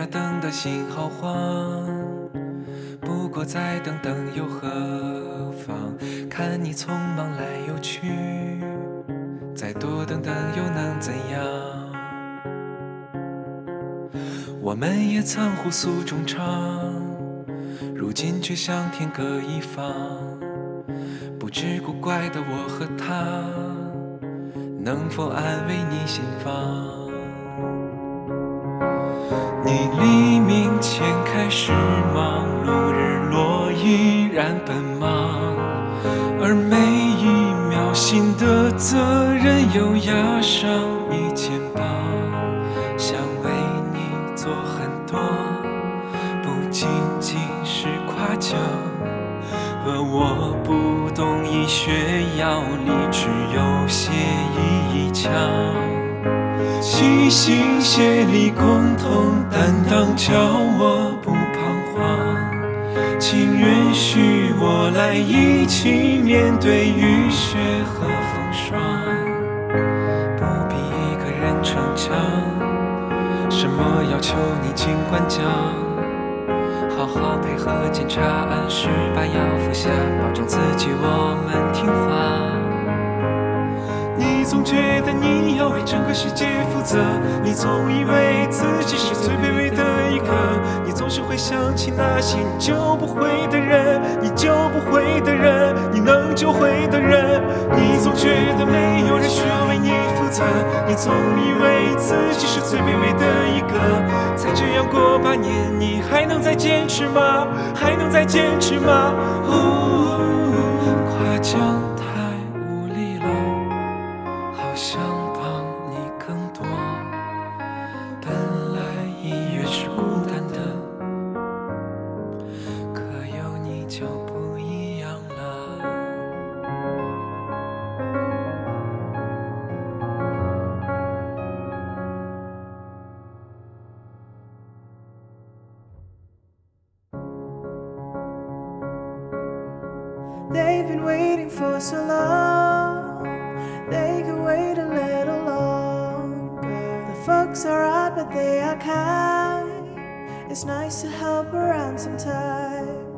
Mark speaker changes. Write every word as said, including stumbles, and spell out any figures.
Speaker 1: 呀等的心好慌，不过再等等又何妨？看你匆忙来又去，再多等等又能怎样？我们也曾互诉衷肠，如今却像天各一方。不知古怪的我和他，能否安慰你心房？你黎明前开始忙碌，日落依然奔忙，而每一秒新的责任又压上你肩膀。想为你做很多，不仅仅是夸奖，和我不懂医学药理，只有协议一腔。齐心协力共同担当，叫我不彷徨。请允许我来一起面对雨雪和风霜，不必一个人逞强，什么要求你尽管讲，好好配合检查，按时把药服下，保证自己我们听话。你总觉得你要为整个世界负责，你总以为自己是最卑微的一个，你总是会想起那些你救不回的人，你救不回的人，你能救回的人。你总觉得没有人需要为你负责，你总以为自己是最卑微的一个。才这样过八年，你还能再坚持吗？还能再坚持吗？哦，夸奖太无力了，好想帮你更多。本来音乐是孤单的，可有你就不一样了。
Speaker 2: They've been waiting for so long, they could wait a little longer. The folks are right, but they are kind. It's nice to help around sometimes.